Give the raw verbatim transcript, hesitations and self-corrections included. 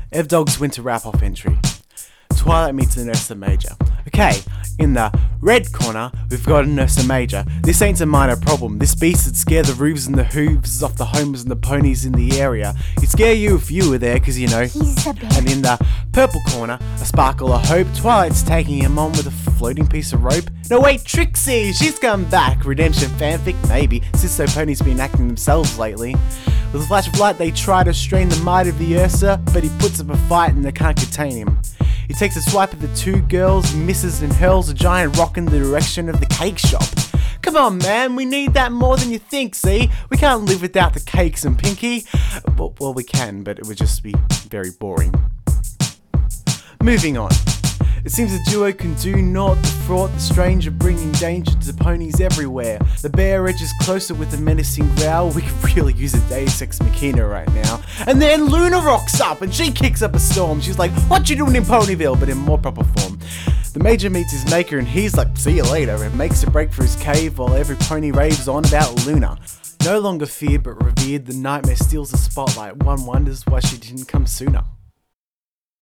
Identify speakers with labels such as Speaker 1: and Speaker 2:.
Speaker 1: Evdog's Winter Wrap-Off entry. Twilight meets an Ursa Major. Okay, in the red corner, we've got an Ursa Major. This ain't a minor problem. This beast would scare the roofs and the hooves off the homers and the ponies in the area. He'd scare you if you were there, cause you know.
Speaker 2: He's a bear.
Speaker 1: And in the purple corner, a sparkle of hope. Twilight's taking him on with a floating piece of rope. No wait, Trixie! She's come back! Redemption fanfic? Maybe, since so ponies been acting themselves lately. With a flash of light, they try to strain the might of the Ursa, but he puts up a fight and they can't contain him. He takes a swipe at the two girls, misses and hurls a giant rock in the direction of the cake shop. Come on man, we need that more than you think, see? We can't live without the cakes and Pinky. Well, well we can, but it would just be very boring. Moving on. It seems the duo can do naught to thwart the stranger, bringing danger to ponies everywhere. The bear edges closer with a menacing growl. We could really use a Deus Ex Machina right now. And then Luna rocks up and she kicks up a storm. She's like, what you doing in Ponyville? But in more proper form. The Major meets his maker and he's like, see you later, and makes a break for his cave while every pony raves on about Luna. No longer feared but revered, the nightmare steals the spotlight. One wonders why she didn't come sooner.